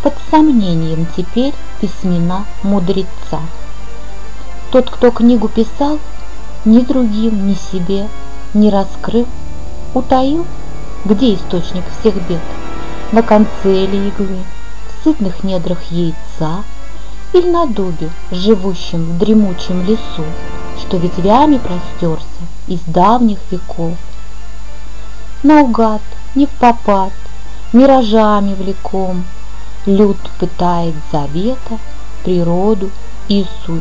Под сомнением теперь письмена мудреца. Тот, кто книгу писал, ни другим, ни себе не раскрыв, утаил, где источник всех бед, на конце ли иглы, в сытных недрах яйца, или на дубе, живущем в дремучем лесу, что ветвями простерся из давних веков. Наугад, невпопад, миражами влеком, люд пытает завета, природу и суть.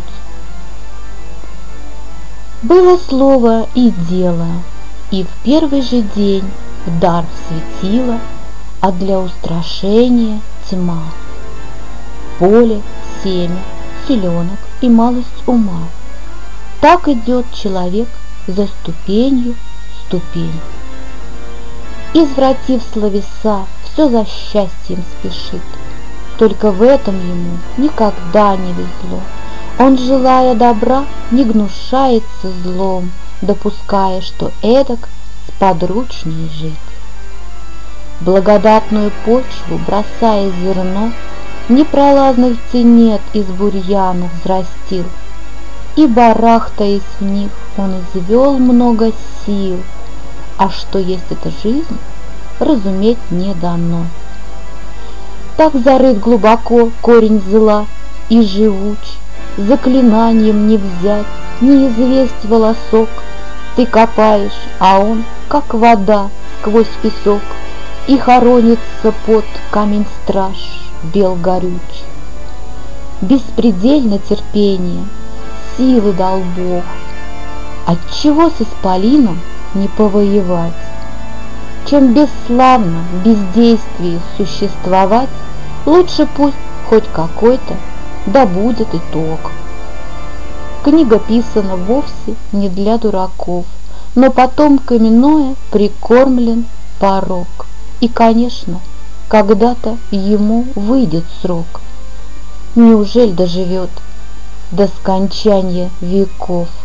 Было слово и дело, и в первый же день в дар светила, а для устрашения тьма. Поле, семя, селенок и малость ума. Так идет человек за ступенью ступень. Извратив словеса, все за счастьем спешит. Только в этом ему никогда не везло. Он, желая добра, не гнушается злом, допуская, что эдак сподручнее жить. Благодатную почву, бросая зерно, непролазных тенет из бурьянов взрастил, и, барахтаясь в них, он извел много сил, а что есть эта жизнь, разуметь не дано. Так зарыт глубоко корень зла и живуч, заклинанием не взять, не известь волосок. Ты копаешь, а он, как вода, сквозь песок, и хоронится под камень страж бел горюч. Беспредельно терпение, силы дал Бог. Отчего с исполином не повоевать? Чем бесславно в бездействии существовать, лучше пусть хоть какой-то да будет итог. Книга писана вовсе не для дураков, но потомками Ноя прикормлен порок. И, конечно, когда-то ему выйдет срок. Неужели доживет до скончания веков?